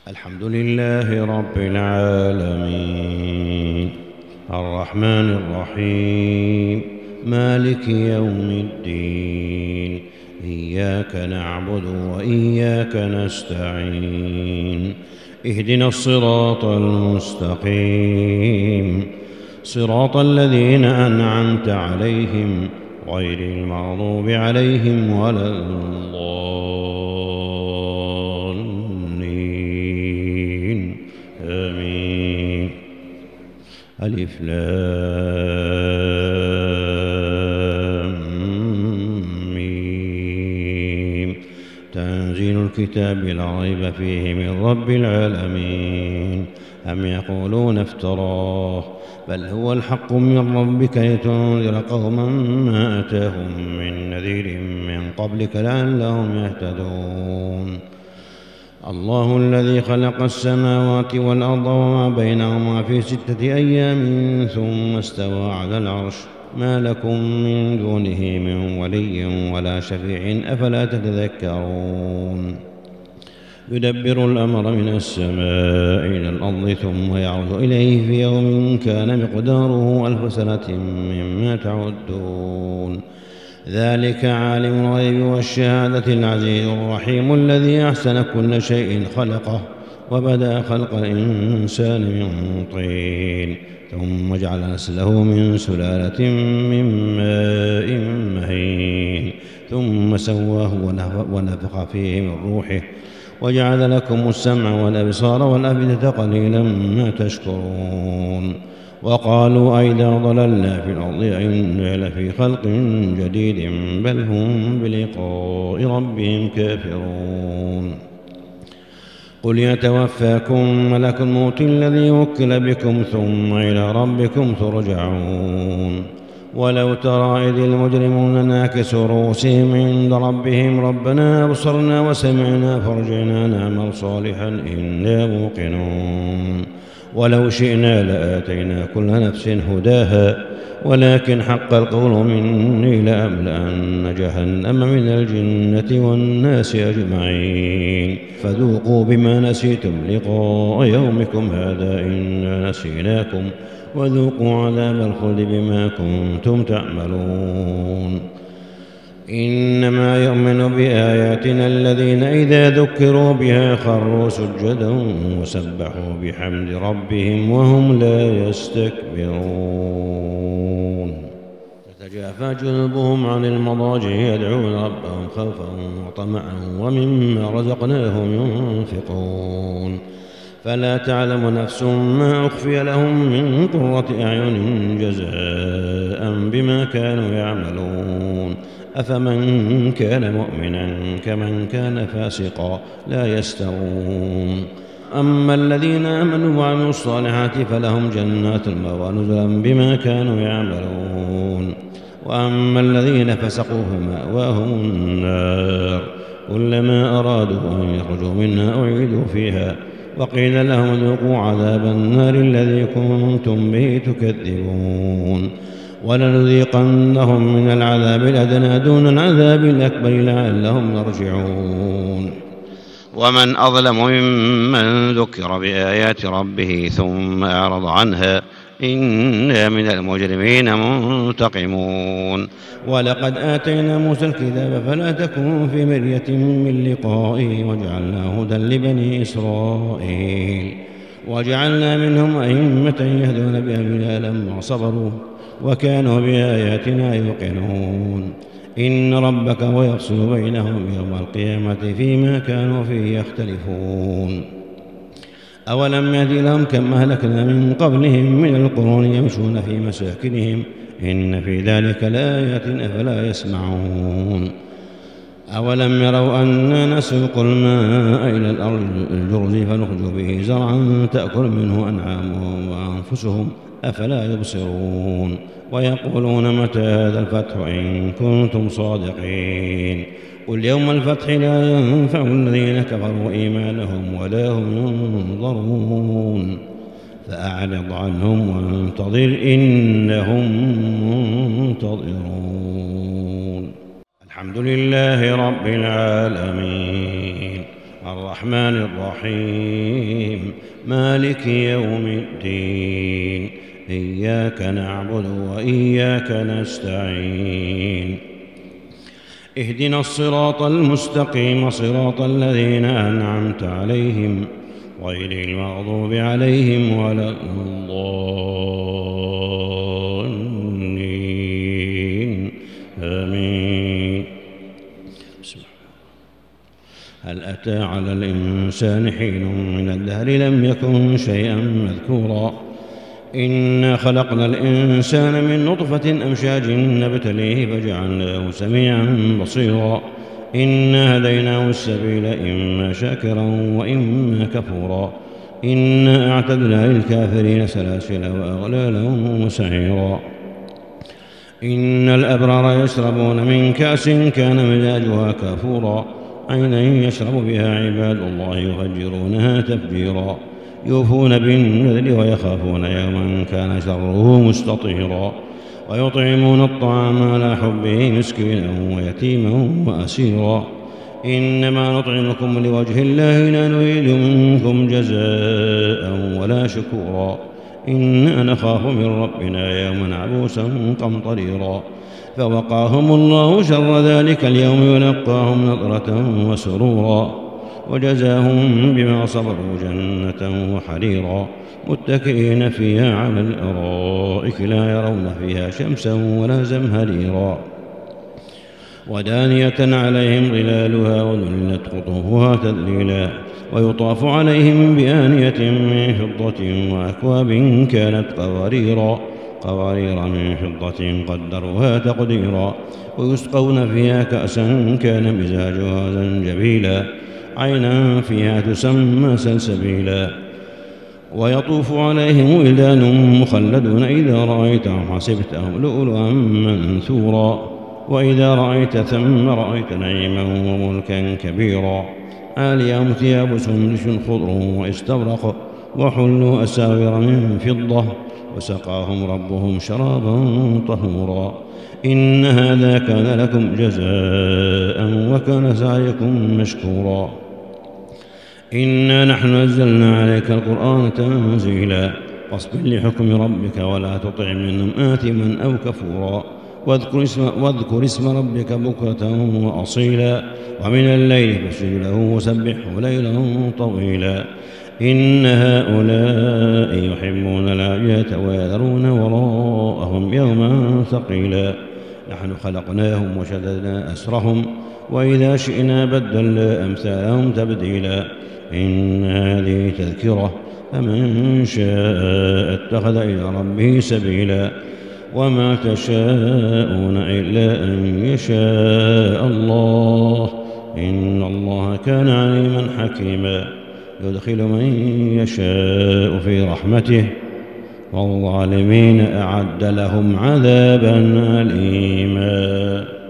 الحمد لله رب العالمين الرحمن الرحيم مالك يوم الدين إياك نعبد وإياك نستعين اهدنا الصراط المستقيم صراط الذين أنعمت عليهم غير المغضوب عليهم ولا الضالين آمين. ألف لام ميم تنزيل الكتاب لا ريب فيه من رب العالمين. أم يقولون افتراه بل هو الحق من ربك لتنذر قوما ما أتاهم من نذير من قبلك لعلهم يهتدون. الله الذي خلق السماوات والأرض وما بينهما في 6 أيام ثم استوى على العرش ما لكم من دونه من ولي ولا شفيع أفلا تتذكرون. يدبر الأمر من السماء إلى الأرض ثم يعرج إليه في يوم كان مقداره 1000 سنة مما تعدون. ذلك عالم الغيب والشهادة العزيز الرحيم الذي أحسن كل شيء خلقه وبدأ خلق الإنسان من طين ثم جعل نسله من سلالة من ماء مهين ثم سواه ونفخ فيه من روحه وجعل لكم السمع والأبصار والأفئدة قليلا ما تشكرون. وقالوا أئذا ضللنا في الأرض أئنا لفي خلق جديد بل هم بلقاء ربهم كافرون. قل يتوفاكم ملك الموت الذي وكل بكم ثم إلى ربكم ترجعون. ولو ترى إذ المجرمون ناكسوا رؤوسهم عند ربهم ربنا أبصرنا وسمعنا فارجعنا نعمل صالحا إنا موقنون. ولو شئنا لآتينا كل نفس هداها ولكن حق القول مني لأملأن جهنم من الجنة والناس أجمعين فذوقوا بما نسيتم لقاء يومكم هذا إنا نسيناكم وذوقوا عذاب الخلد بما كنتم تعملون. إنما يؤمن بآياتنا الذين إذا ذكروا بها خروا سجدا وسبحوا بحمد ربهم وهم لا يستكبرون. تتجافى جنوبهم عن المضاجع يدعون ربهم خوفا وطمعا ومما رزقناهم ينفقون. فلا تعلم نفس ما أخفي لهم من قرة أعين جزاء بما كانوا يعملون. أفمن كان مؤمنا كمن كان فاسقا لا يستوون. أما الذين آمنوا وعملوا الصالحات فلهم جنات المأوى نزلا بما كانوا يعملون. وأما الذين فسقوا فمأواهم النار كلما أرادوا أن يخرجوا منها أعيدوا فيها وقيل لهم ذوقوا عذاب النار الذي كنتم به تكذبون. ولنذيقنهم من العذاب الأدنى دون العذاب الأكبر لعلهم يرجعون. ومن أظلم ممن ذكر بآيات ربه ثم أعرض عنها إنا من المجرمين منتقمون. ولقد آتينا موسى الكتاب فلا تكن في مرية من لقائه وجعلناه هدى لبني إسرائيل وجعلنا منهم أئمة يهدون بأمرنا لما صبروا وكانوا بآياتنا يوقنون. إن ربك هو يفصل بينهم يوم القيامة فيما كانوا فيه يختلفون. أولم يهد لهم كم أهلكنا من قبلهم من القرون يمشون في مساكنهم إن في ذلك لآيات أفلا يسمعون. أولم يروا أنا نسوق الماء إلى الأرض الجرز فنخرج به زرعا تأكل منه أنعامهم وأنفسهم أفلا يبصرون. ويقولون متى هذا الفتح إن كنتم صادقين. قل يوم الفتح لا ينفع الذين كفروا إيمانهم ولا هم ينظرون. فأعرض عنهم وانتظر إنهم منتظرون. الحمد لله رب العالمين الرحمن الرحيم مالك يوم الدين إياك نعبد وإياك نستعين اهدنا الصراط المستقيم صراط الذين أنعمت عليهم غير المغضوب عليهم ولا الضالين آمين. هل أتى على الإنسان حين من الدهر لم يكن شيئا مذكورا إنا خلقنا الإنسان من نطفة أمشاج نبتليه فجعلناه سميعا بصيرا إنا هديناه السبيل إما شاكرا وإما كفورا إنا أعتدنا للكافرين سلاسل وأغلالا وسعيرا إن الأبرار يشربون من كأس كان مزاجها كافورا عينا يشرب بها عباد الله يفجرونها تفجيرا يوفون بالنذر ويخافون يوما كان شره مستطيرا ويطعمون الطعام على حبه مسكينا ويتيما وأسيرا إنما نطعمكم لوجه الله لا نريد منكم جزاء ولا شكورا إنا نخاف من ربنا يوما عبوسا قمطريرا فوقاهم الله شر ذلك اليوم ولقاهم نضرة وسرورا وجزاهم بما صبروا جنة وحريرا متكئين فيها على الأرائك لا يرون فيها شمسا ولا زمهريرا ودانية عليهم ظلالها وذلت قطوفها تذليلا ويطاف عليهم بآنية من فضة وأكواب كانت قوارير من فضة قدروها تقديرا ويسقون فيها كأسا كان مزاجها زنجبيلا عينا فيها تسمى سلسبيلا ويطوف عليهم ولدان مخلدون إذا رأيتهم حسبتهم لؤلؤا منثورا وإذا رأيت ثم رأيت نعيما وملكا كبيرا عاليهم ثياب سندس خضر واستبرق وحلوا أساور من فضة وسقاهم ربهم شرابا طهورا إن هذا كان لكم جزاء وكان سعيكم مشكورا إنا نحن نزلنا عليك القرآن تنزيلا فاصبر لحكم ربك ولا تطع منهم آثما أو كفورا واذكر اسم ربك بكرة وأصيلا ومن الليل فاسجد له وسبحه ليلا طويلا إن هؤلاء يحبون العافية ويذرون وراءهم يوما ثقيلا نحن خلقناهم وشددنا أسرهم وإذا شئنا بدلنا أمثالهم تبديلا إن هذه تذكرة فمن شاء اتخذ إلى ربه سبيلا وما تشاءون إلا أن يشاء الله إن الله كان عليما حكيما يدخل من يشاء في رحمته والظالمين أعد لهم عذابا أليما.